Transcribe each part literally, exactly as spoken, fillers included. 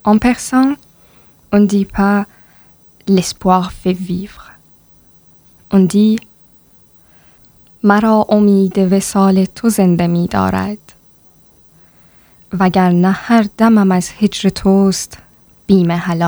En persan, on ne dit pas « l'espoir fait vivre ». On dit « مرا امید وصال تو زنده می دارد وگرنه هر دمم از هجر توست بیم هلاک ».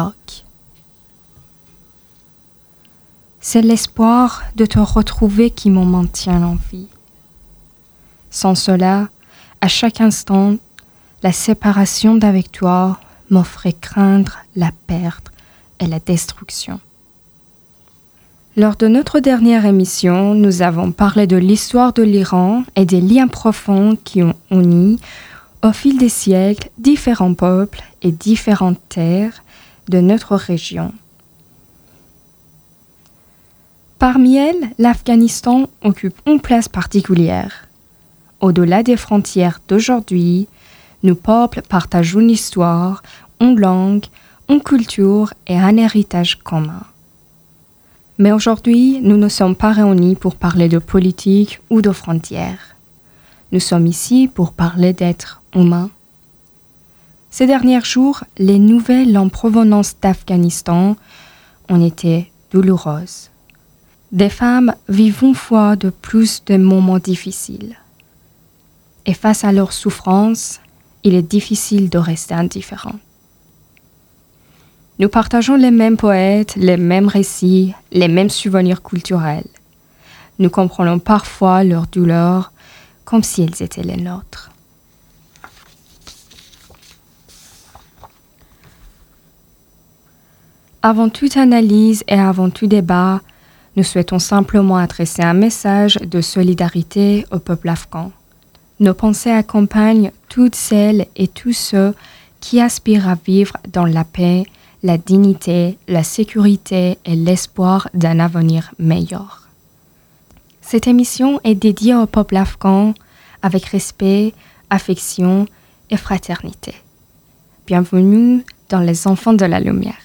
C'est l'espoir de te retrouver qui me maintient en vie. Sans cela, à chaque instant, la séparation d'avec toi m'offrait craindre la perte et la destruction. Lors de notre dernière émission, nous avons parlé de l'histoire de l'Iran et des liens profonds qui ont uni, au fil des siècles, différents peuples et différentes terres de notre région. Parmi elles, l'Afghanistan occupe une place particulière. Au-delà des frontières d'aujourd'hui, nos peuples partagent une histoire, une langue, une culture et un héritage commun. Mais aujourd'hui, nous ne sommes pas réunis pour parler de politique ou de frontières. Nous sommes ici pour parler d'êtres humains. Ces derniers jours, les nouvelles en provenance d'Afghanistan ont été douloureuses. Des femmes vivent une fois de plus de moments difficiles. Et face à leur souffrance, il est difficile de rester indifférent. Nous partageons les mêmes poètes, les mêmes récits, les mêmes souvenirs culturels. Nous comprenons parfois leurs douleurs comme si elles étaient les nôtres. Avant toute analyse et avant tout débat, nous souhaitons simplement adresser un message de solidarité au peuple afghan. Nos pensées accompagnent toutes celles et tous ceux qui aspirent à vivre dans la paix, la dignité, la sécurité et l'espoir d'un avenir meilleur. Cette émission est dédiée au peuple afghan avec respect, affection et fraternité. Bienvenue dans les enfants de la lumière.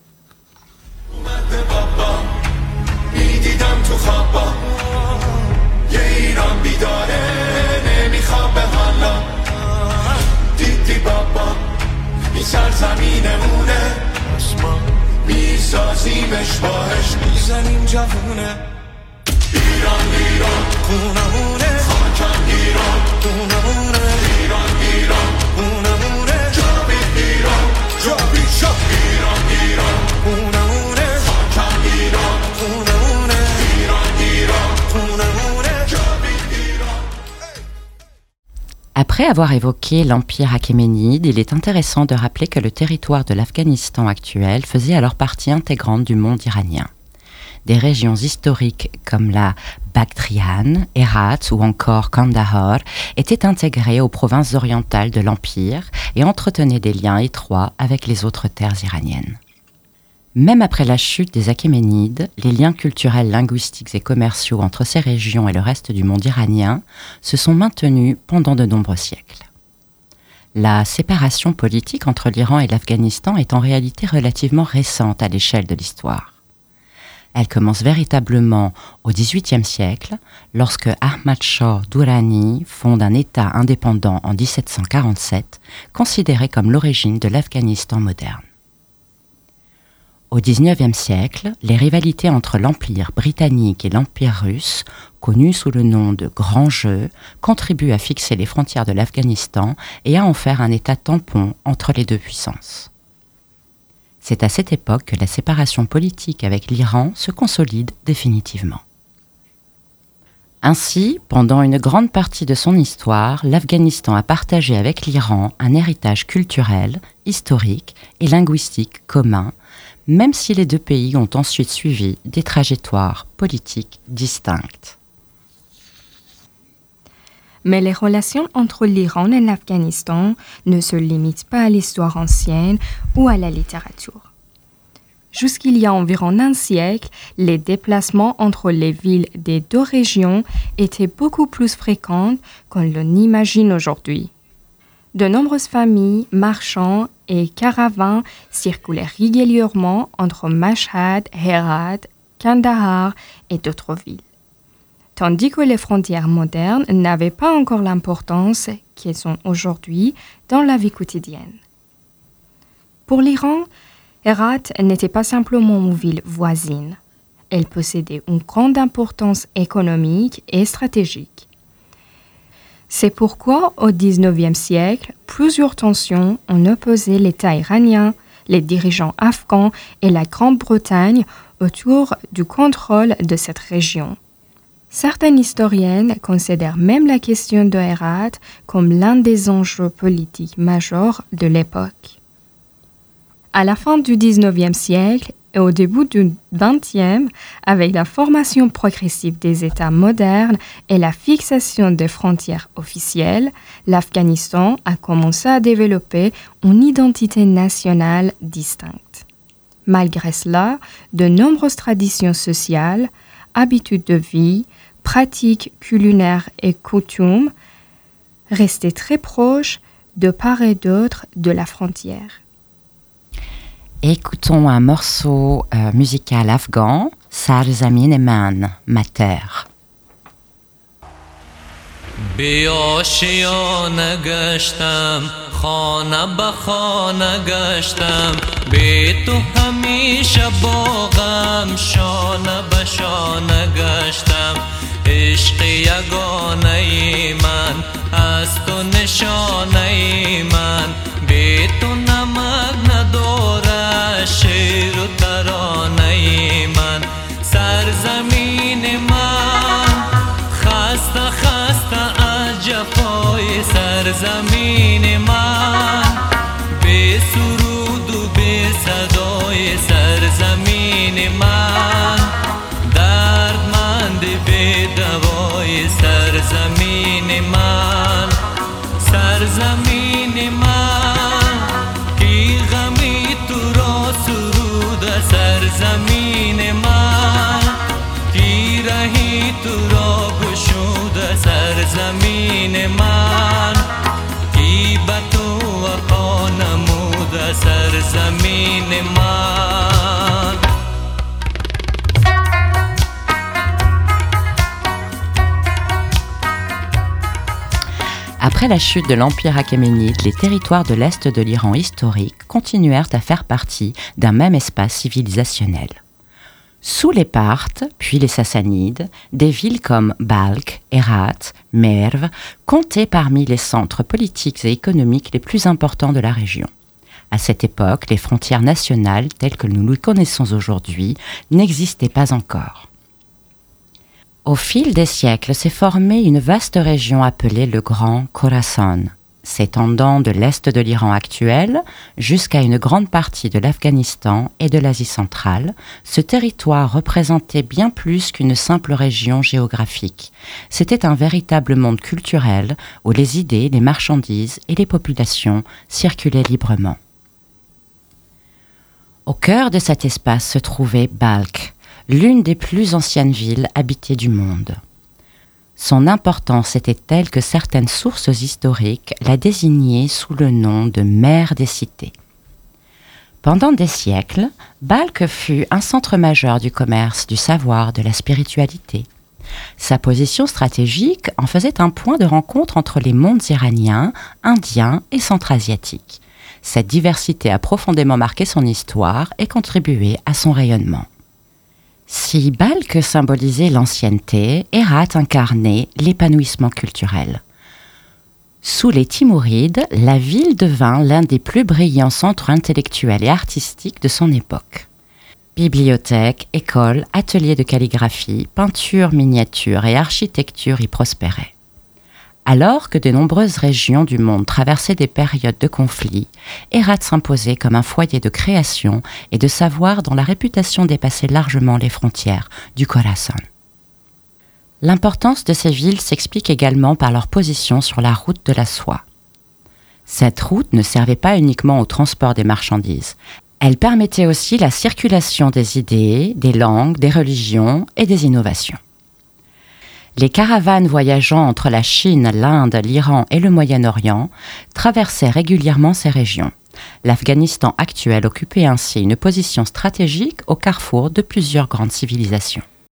میسازیمش با عشق میزنیم جوونه ایران ایران خونمونه خاکم ایران خونمونه ایران ایران خونمونه جاوید ایران جاوید شا ایران ایران خونمونه خاکم ایران خونمونه ایران ایران خونمونه جاوید ایران. Après avoir évoqué l'Empire achéménide, il est intéressant de rappeler que le territoire de l'Afghanistan actuel faisait alors partie intégrante du monde iranien. Des régions historiques comme la Bactriane, Herat ou encore Kandahar étaient intégrées aux provinces orientales de l'Empire et entretenaient des liens étroits avec les autres terres iraniennes. Même après la chute des Achéménides, les liens culturels, linguistiques et commerciaux entre ces régions et le reste du monde iranien se sont maintenus pendant de nombreux siècles. La séparation politique entre l'Iran et l'Afghanistan est en réalité relativement récente à l'échelle de l'histoire. Elle commence véritablement au dix-huitième siècle, lorsque Ahmad Shah Durrani fonde un État indépendant en dix-sept cent quarante-sept, considéré comme l'origine de l'Afghanistan moderne. Au dix-neuvième siècle, les rivalités entre l'Empire britannique et l'Empire russe, connus sous le nom de Grand Jeu, contribuent à fixer les frontières de l'Afghanistan et à en faire un État tampon entre les deux puissances. C'est à cette époque que la séparation politique avec l'Iran se consolide définitivement. Ainsi, pendant une grande partie de son histoire, l'Afghanistan a partagé avec l'Iran un héritage culturel, historique et linguistique commun, même si les deux pays ont ensuite suivi des trajectoires politiques distinctes. Mais les relations entre l'Iran et l'Afghanistan ne se limitent pas à l'histoire ancienne ou à la littérature. Jusqu'il y a environ un siècle, les déplacements entre les villes des deux régions étaient beaucoup plus fréquents qu'on l'imagine aujourd'hui. De nombreuses familles, marchands et caravanes circulaient régulièrement entre Mashhad, Herat, Kandahar et d'autres villes. Tandis que les frontières modernes n'avaient pas encore l'importance qu'elles ont aujourd'hui dans la vie quotidienne. Pour l'Iran, Hérat n'était pas simplement une ville voisine. Elle possédait une grande importance économique et stratégique. C'est pourquoi, au dix-neuvième siècle, plusieurs tensions ont opposé l'État iranien, les dirigeants afghans et la Grande-Bretagne autour du contrôle de cette région. Certaines historiennes considèrent même la question de Hérat comme l'un des enjeux politiques majeurs de l'époque. À la fin du dix-neuvième siècle et au début du vingtième, avec la formation progressive des États modernes et la fixation des frontières officielles, l'Afghanistan a commencé à développer une identité nationale distincte. Malgré cela, de nombreuses traditions sociales, habitudes de vie, pratiques culinaires et coutumes restaient très proches de part et d'autre de la frontière. Écoutons un morceau euh, musical afghan, Sarzamin Man, ma terre. بیاشیانه گشتم خانه به خانه گشتم بی تو همیشه باغم شانه به شانه گشتم عشق یگانه ای من از تو نشانه ای من بی تو نمک نداره شعر و ترانه ای من سرزمین من خسته خسته از جفای سرزمین من بی سرود و بی صدای سرزمین من دردمند بی دوای سرزمین من سرزمین من کی غمی تو را سرود سرزمین من کی رهی تو را گشود سرزمین من کی به تو وفا نمود سرزمین من Après la chute de l'Empire achéménide, les territoires de l'Est de l'Iran historique continuèrent à faire partie d'un même espace civilisationnel. Sous les Parthes, puis les Sassanides, des villes comme Balkh, Hérat, Merv comptaient parmi les centres politiques et économiques les plus importants de la région. À cette époque, les frontières nationales, telles que nous les connaissons aujourd'hui, n'existaient pas encore. Au fil des siècles s'est formée une vaste région appelée le Grand Khorasan, s'étendant de l'est de l'Iran actuel jusqu'à une grande partie de l'Afghanistan et de l'Asie centrale. Ce territoire représentait bien plus qu'une simple région géographique. C'était un véritable monde culturel où les idées, les marchandises et les populations circulaient librement. Au cœur de cet espace se trouvait Balkh, l'une des plus anciennes villes habitées du monde. Son importance était telle que certaines sources historiques la désignaient sous le nom de mère des cités. Pendant des siècles, Balkh fut un centre majeur du commerce, du savoir, de la spiritualité. Sa position stratégique en faisait un point de rencontre entre les mondes iraniens, indiens et centra-asiatiques. Cette diversité a profondément marqué son histoire et contribué à son rayonnement. Si Balkh symbolisait l'ancienneté, Hérat incarnait l'épanouissement culturel. Sous les Timourides, la ville devint l'un des plus brillants centres intellectuels et artistiques de son époque. Bibliothèques, écoles, ateliers de calligraphie, peinture, miniature et architecture y prospéraient. Alors que de nombreuses régions du monde traversaient des périodes de conflits, Hérat s'imposait comme un foyer de création et de savoir dont la réputation dépassait largement les frontières du Khorasan. L'importance de ces villes s'explique également par leur position sur la route de la soie. Cette route ne servait pas uniquement au transport des marchandises. Elle permettait aussi la circulation des idées, des langues, des religions et des innovations. Les caravanes voyageant entre la Chine, l'Inde, l'Iran et le Moyen-Orient traversaient régulièrement ces régions. L'Afghanistan actuel occupait ainsi une position stratégique au carrefour de plusieurs grandes civilisations.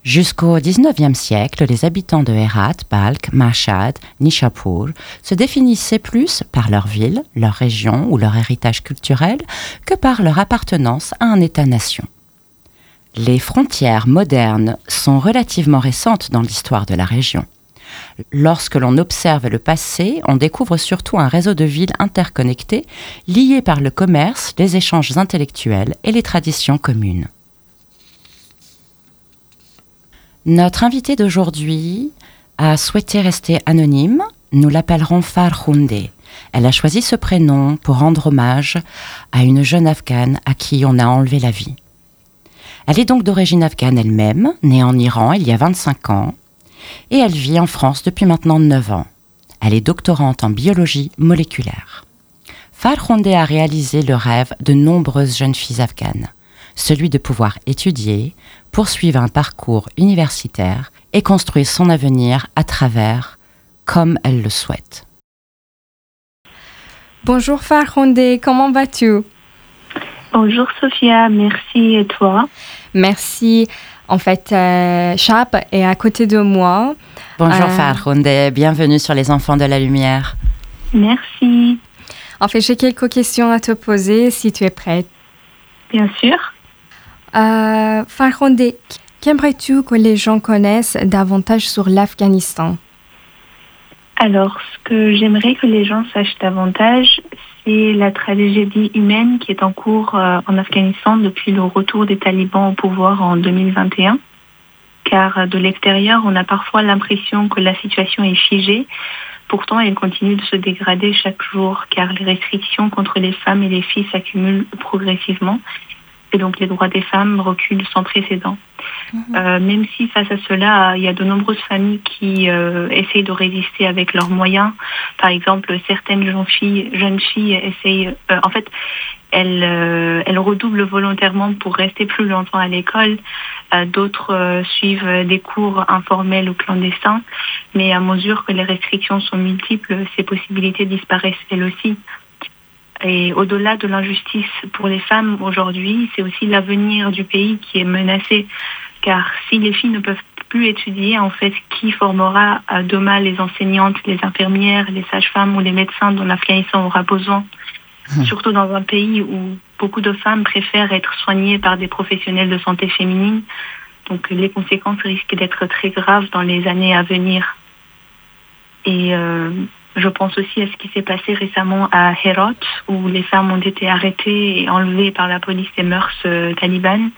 Jusqu'au dix-neuvième siècle, les habitants de Herat, Balkh, Mashhad, Nishapur se définissaient plus par leur ville, leur région ou leur héritage culturel que par leur appartenance à un État-nation. Les frontières modernes sont relativement récentes dans l'histoire de la région. Lorsque l'on observe le passé, on découvre surtout un réseau de villes interconnectées, liées par le commerce, les échanges intellectuels et les traditions communes. Notre invitée d'aujourd'hui a souhaité rester anonyme. Nous l'appellerons Farkhunde. Elle a choisi ce prénom pour rendre hommage à une jeune Afghane à qui on a enlevé la vie. Elle est donc d'origine afghane elle-même, née en Iran il y a vingt-cinq ans, et elle vit en France depuis maintenant neuf ans. Elle est doctorante en biologie moléculaire. Farkhunde a réalisé le rêve de nombreuses jeunes filles afghanes, celui de pouvoir étudier, poursuivre un parcours universitaire et construire son avenir à travers comme elle le souhaite. Bonjour Farkhunde, comment vas-tu? Bonjour Sophia, merci et toi? Merci. En fait, euh, Chap est à côté de moi. Bonjour Euh, Farkhunde, bienvenue sur Les Enfants de la Lumière. Merci, En fait, j'ai quelques questions à te poser si tu es prête. bien sûr. Euh, Farkhunde, qu'aimerais-tu que les gens connaissent davantage sur l'Afghanistan? Alors, ce que j'aimerais que les gens sachent davantage, c'est la tragédie humaine qui est en cours euh, en Afghanistan depuis le retour des talibans au pouvoir en deux mille vingt et un. Car euh, de l'extérieur, on a parfois l'impression que la situation est figée. Pourtant, elle continue de se dégrader chaque jour, car les restrictions contre les femmes et les filles s'accumulent progressivement. Et donc, les droits des femmes reculent sans précédent. Mmh. Euh, même si face à cela, il y a de nombreuses familles qui euh, essayent de résister avec leurs moyens. Par exemple, certaines jeunes filles, jeunes filles essayent... Euh, en fait, elles, euh, elles redoublent volontairement pour rester plus longtemps à l'école. Euh, d'autres euh, suivent des cours informels ou clandestins. Mais à mesure que les restrictions sont multiples, ces possibilités disparaissent elles aussi. Et au-delà de l'injustice pour les femmes aujourd'hui, c'est aussi l'avenir du pays qui est menacé. Car si les filles ne peuvent plus étudier, en fait, qui formera demain les enseignantes, les infirmières, les sages-femmes ou les médecins dont l'Afghanistan aura besoin? Mmh. Surtout dans un pays où beaucoup de femmes préfèrent être soignées par des professionnels de santé féminine. Donc les conséquences risquent d'être très graves dans les années à venir. Et... Euh, Je pense aussi à ce qui s'est passé récemment à Herat, où les femmes ont été arrêtées et enlevées par la police des mœurs euh, talibanes.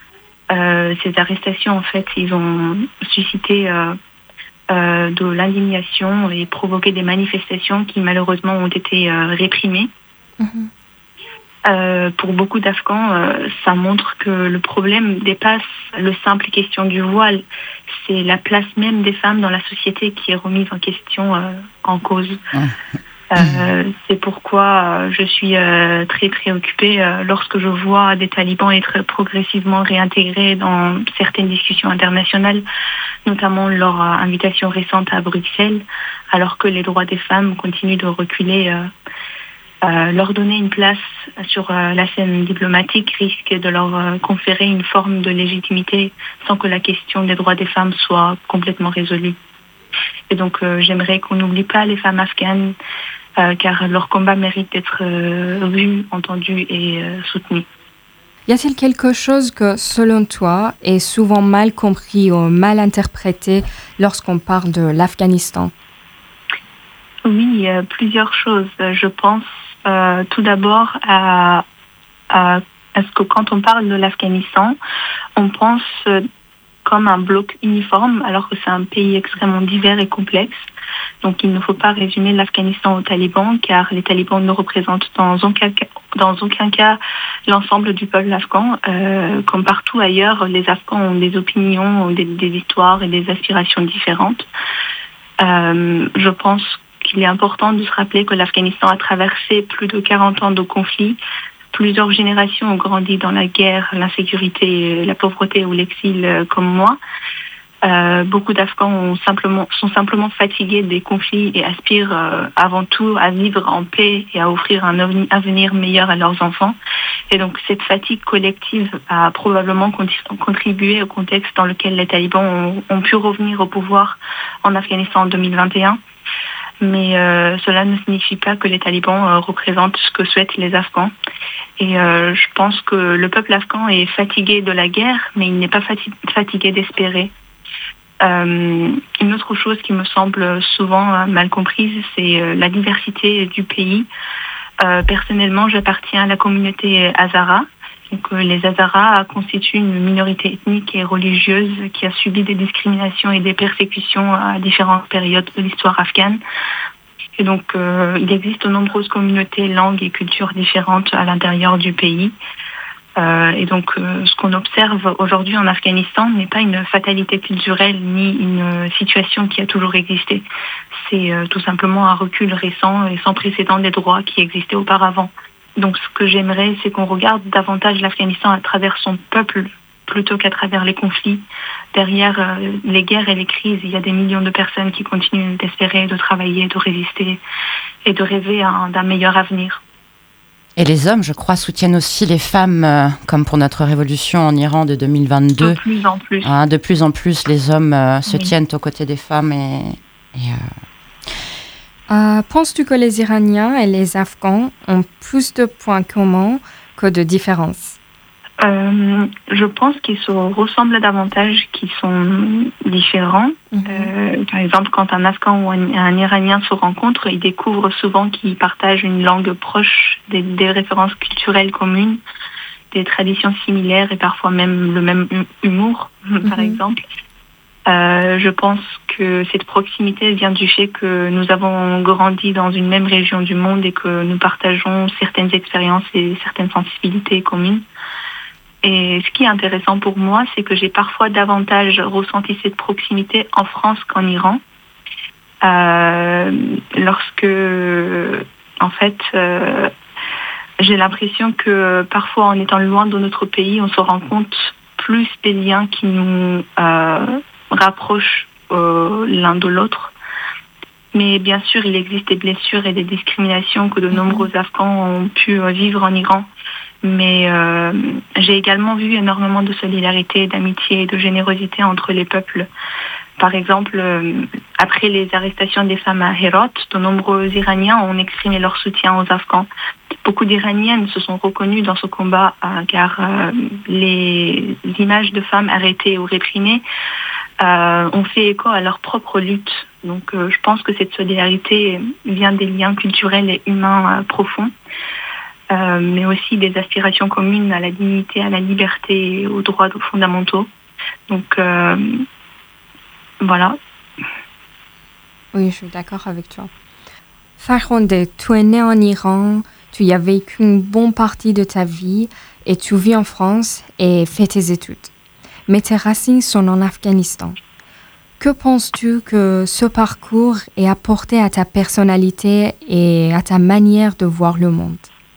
Euh, ces arrestations, en fait, ils ont suscité euh, euh, de l'indignation et provoqué des manifestations qui, malheureusement, ont été euh, réprimées. Mm-hmm. Euh, pour beaucoup d'Afghans, euh, ça montre que le problème dépasse le simple question du voile. C'est la place même des femmes dans la société qui est remise en question, euh, en cause. Euh, c'est pourquoi euh, je suis euh, très préoccupée euh, lorsque je vois des talibans être progressivement réintégrés dans certaines discussions internationales, notamment leur euh, invitation récente à Bruxelles, alors que les droits des femmes continuent de reculer. Euh, Euh, leur donner une place sur euh, la scène diplomatique risque de leur euh, conférer une forme de légitimité sans que la question des droits des femmes soit complètement résolue. Et donc euh, j'aimerais qu'on n'oublie pas les femmes afghanes euh, car leur combat mérite d'être euh, vu, entendu et euh, soutenu. Y a-t-il quelque chose que, selon toi, est souvent mal compris ou mal interprété lorsqu'on parle de l'Afghanistan? Oui, euh, plusieurs choses. Je pense euh, tout d'abord à, à, à ce que quand on parle de l'Afghanistan, on pense euh, comme un bloc uniforme, alors que c'est un pays extrêmement divers et complexe. Donc il ne faut pas résumer l'Afghanistan aux talibans, car les talibans ne représentent dans aucun cas, dans aucun cas l'ensemble du peuple afghan. Euh, comme partout ailleurs, les Afghans ont des opinions, des, des histoires et des aspirations différentes. Euh, je pense qu'il est important de se rappeler que l'Afghanistan a traversé plus de quarante ans de conflits. Plusieurs générations ont grandi dans la guerre, l'insécurité, la pauvreté ou l'exil, comme moi. Euh, beaucoup d'Afghans ont simplement, sont simplement fatigués des conflits et aspirent euh, avant tout à vivre en paix et à offrir un avenir meilleur à leurs enfants. Et donc cette fatigue collective a probablement contribué au contexte dans lequel les talibans ont, ont pu revenir au pouvoir en Afghanistan en deux mille vingt et un. Mais euh, cela ne signifie pas que les talibans euh, représentent ce que souhaitent les Afghans. Et euh, je pense que le peuple afghan est fatigué de la guerre, mais il n'est pas fati- fatigué d'espérer. Euh, une autre chose qui me semble souvent euh, mal comprise, c'est euh, la diversité du pays. Euh, personnellement, j'appartiens à la communauté Hazara. Donc, euh, les Hazaras constituent une minorité ethnique et religieuse qui a subi des discriminations et des persécutions à différentes périodes de l'histoire afghane. Et donc, euh, il existe de nombreuses communautés, langues et cultures différentes à l'intérieur du pays. Euh, et donc, euh, ce qu'on observe aujourd'hui en Afghanistan n'est pas une fatalité culturelle ni une situation qui a toujours existé. C'est euh, tout simplement un recul récent et sans précédent des droits qui existaient auparavant. Donc, ce que j'aimerais, c'est qu'on regarde davantage l'Afghanistan à travers son peuple plutôt qu'à travers les conflits. Derrière euh, les guerres et les crises, il y a des millions de personnes qui continuent d'espérer, de travailler, de résister et de rêver un, d'un meilleur avenir. Et les hommes, je crois, soutiennent aussi les femmes, euh, comme pour notre révolution en Iran de deux mille vingt-deux. De plus en plus. Hein, de plus en plus, les hommes euh, se oui. tiennent aux côtés des femmes. Et, et, euh... Euh, penses-tu que les Iraniens et les Afghans ont plus de points communs que de différences? Euh, je pense qu'ils se ressemblent davantage qu'ils sont différents. Mm-hmm. Euh, par exemple, quand un Afghan ou un, un Iranien se rencontrent, ils découvrent souvent qu'ils partagent une langue proche, des, des références culturelles communes, des traditions similaires et parfois même le même humour, mm-hmm. par exemple. Euh, je pense que cette proximité vient du fait que nous avons grandi dans une même région du monde et que nous partageons certaines expériences et certaines sensibilités communes. Et ce qui est intéressant pour moi, c'est que j'ai parfois davantage ressenti cette proximité en France qu'en Iran. Euh, lorsque, en fait, euh, j'ai l'impression que parfois, en étant loin de notre pays, on se rend compte plus des liens qui nous euh, rapprochent euh, l'un de l'autre. Mais bien sûr, il existe des blessures et des discriminations que de nombreux Afghans ont pu vivre en Iran. Mais euh, j'ai également vu énormément de solidarité, d'amitié et de générosité entre les peuples. Par exemple, euh, après les arrestations des femmes à Herat, de nombreux Iraniens ont exprimé leur soutien aux Afghans. Beaucoup d'Iraniennes se sont reconnues dans ce combat euh, car euh, les images de femmes arrêtées ou réprimées euh, ont fait écho à leur propre lutte. Donc euh, je pense que cette solidarité vient des liens culturels et humains euh, profonds. Euh, mais aussi des aspirations communes à la dignité, à la liberté et aux droits fondamentaux. Donc, euh, voilà. Oui, je suis d'accord avec toi. Farhonde, tu es née en Iran, tu y as vécu une bonne partie de ta vie et tu vis en France et fais tes études. Mais tes racines sont en Afghanistan. Que penses-tu que ce parcours ait apporté à ta personnalité et à ta manière de voir le monde?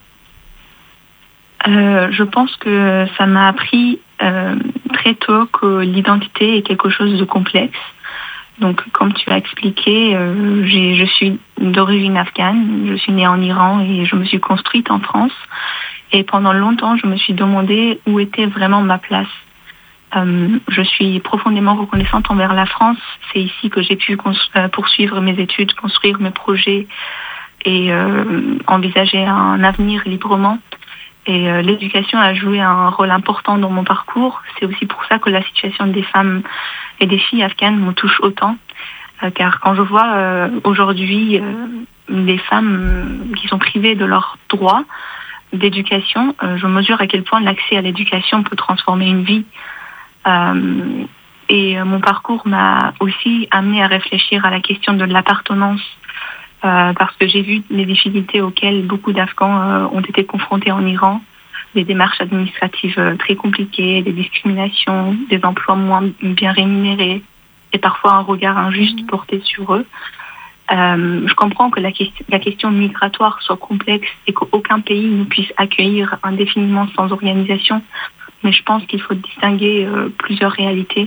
Euh, je pense que ça m'a appris euh, très tôt que l'identité est quelque chose de complexe. Donc, comme tu as expliqué, euh, j'ai, je suis d'origine afghane, je suis née en Iran et je me suis construite en France. Et pendant longtemps, je me suis demandé où était vraiment ma place. Euh, je suis profondément reconnaissante envers la France. C'est ici que j'ai pu cons- euh, poursuivre mes études, construire mes projets et euh, envisager un avenir librement. Et euh, l'éducation a joué un rôle important dans mon parcours. C'est aussi pour ça que la situation des femmes et des filles afghanes me touche autant. Euh, car quand je vois euh, aujourd'hui euh, des femmes qui sont privées de leurs droits d'éducation, euh, je mesure à quel point l'accès à l'éducation peut transformer une vie. Euh, et euh, mon parcours m'a aussi amené à réfléchir à la question de l'appartenance. Euh, parce que j'ai vu les difficultés auxquelles beaucoup d'Afghans euh, ont été confrontés en Iran, des démarches administratives euh, très compliquées, des discriminations, des emplois moins bien rémunérés et parfois un regard injuste mmh. porté sur eux. Euh, je comprends que la, question, la question migratoire soit complexe et qu'aucun pays ne puisse accueillir indéfiniment sans organisation, mais je pense qu'il faut distinguer euh, plusieurs réalités.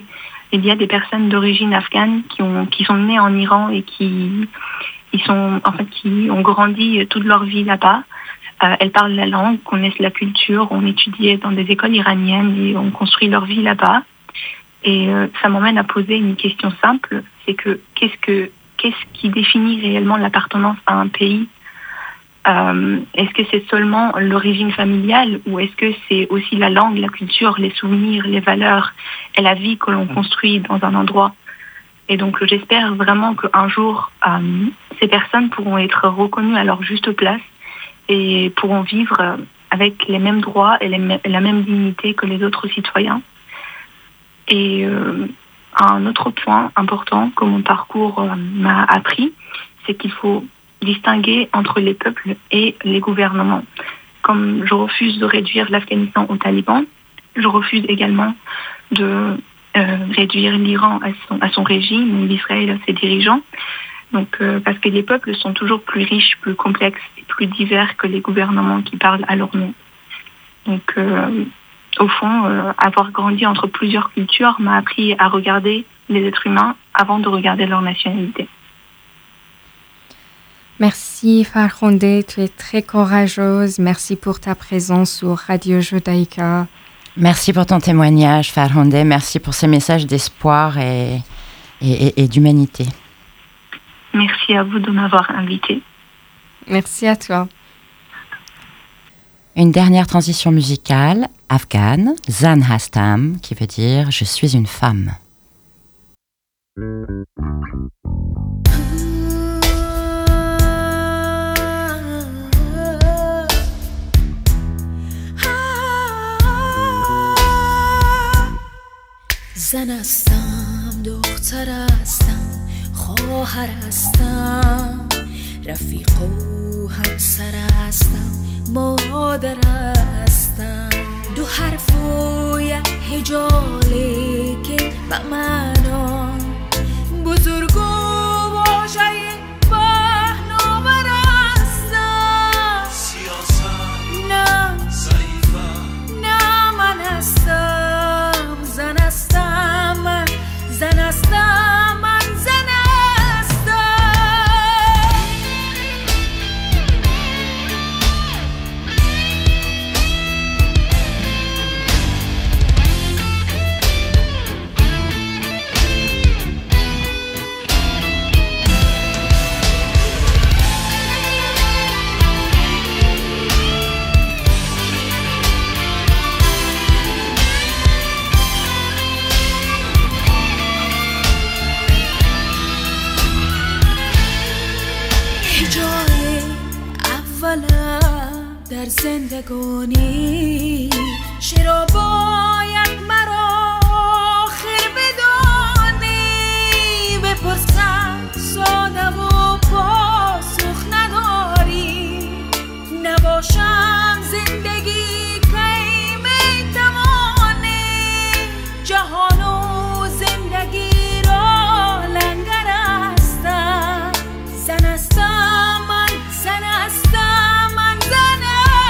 il y a des personnes d'origine afghane qui, ont, qui sont nées en Iran et qui, ils sont, en fait, qui ont grandi toute leur vie là-bas. Euh, elles parlent la langue, connaissent la culture, ont étudié dans des écoles iraniennes et ont construit leur vie là-bas. Et euh, ça m'emmène à poser une question simple, c'est que qu'est-ce que qu'est-ce qui définit réellement l'appartenance à un pays ? euh, Est-ce que c'est seulement l'origine familiale ou est-ce que c'est aussi la langue, la culture, les souvenirs, les valeurs et la vie que l'on construit dans un endroit ? Et donc j'espère vraiment qu'un jour, euh, ces personnes pourront être reconnues à leur juste place et pourront vivre avec les mêmes droits et les, la même dignité que les autres citoyens. Et euh, un autre point important que mon parcours euh, m'a appris, c'est qu'il faut distinguer entre les peuples et les gouvernements. Comme je refuse de réduire l'Afghanistan aux talibans, je refuse également de euh, réduire l'Iran à son, à son régime ou l'Israël à ses dirigeants. Donc, euh, parce que les peuples sont toujours plus riches, plus complexes et plus divers que les gouvernements qui parlent à leur nom. Donc, euh, au fond, euh, avoir grandi entre plusieurs cultures m'a appris à regarder les êtres humains avant de regarder leur nationalité. Merci Farhonde, tu es très courageuse. Merci pour ta présence sur Radio Judaïka. Merci pour ton témoignage, Farhonde. Merci pour ces messages d'espoir et, et, et, et d'humanité. Merci à vous de m'avoir invitée. Merci à toi. Une dernière transition musicale, afghane, Zan Hastam, qui veut dire « Je suis une femme ». زن هستم دختر هستم خواهر هستم رفیق و همسر هستم مادر هستم دو حرف و یک هجاله که به معنا بزرگ و واژه پهناور هستم سیاست نه ضعیفم نه من هستم زن هستم من زن هستم من زن هستم جای اولم در زندگانی چرا باید مرا آخر بدانی بپرسم ساده و پاسخ نداری نباشم زندگی کی میتوانی جهان و زندگی را لنگر هستم زن هستم من زن هستم من زن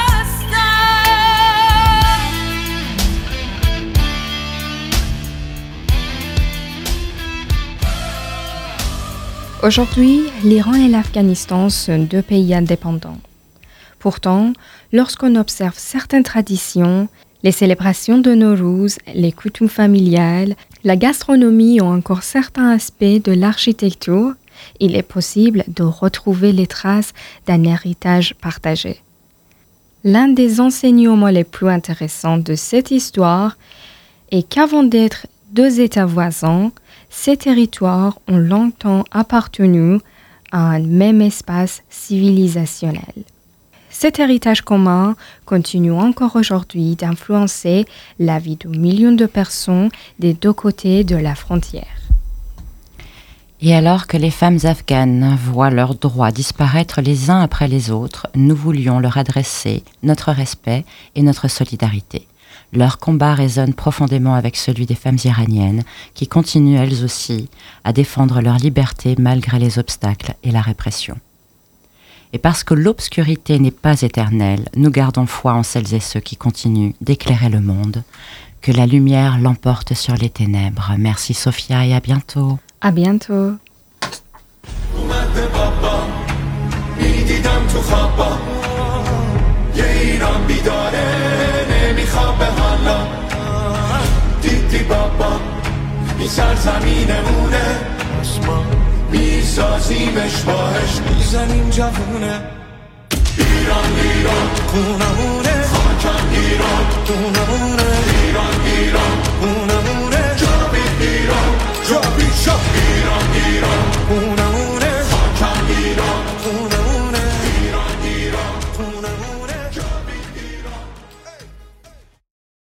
Aujourd'hui, l'Iran et l'Afghanistan sont deux pays indépendants. Pourtant, lorsqu'on observe certaines traditions, les célébrations de Nowruz, les coutumes familiales, la gastronomie ou encore certains aspects de l'architecture, il est possible de retrouver les traces d'un héritage partagé. L'un des enseignements les plus intéressants de cette histoire est qu'avant d'être deux États voisins, ces territoires ont longtemps appartenu à un même espace civilisationnel. Cet héritage commun continue encore aujourd'hui d'influencer la vie de millions de personnes des deux côtés de la frontière. Et alors que les femmes afghanes voient leurs droits disparaître les uns après les autres, nous voulions leur adresser notre respect et notre solidarité. Leur combat résonne profondément avec celui des femmes iraniennes qui continuent elles aussi à défendre leur liberté malgré les obstacles et la répression. Et parce que l'obscurité n'est pas éternelle, nous gardons foi en celles et ceux qui continuent d'éclairer le monde. Que la lumière l'emporte sur les ténèbres. Merci Sophia et à bientôt. À bientôt. اومده بابا میدیدم تو خوابا یه ایران بیداره نمیخوابه حالا دیدی بابا این سرزمینمونه میسازیمش باهش میزنیم جوونه ایران ایران خونمونه خاکم ایران دونمونه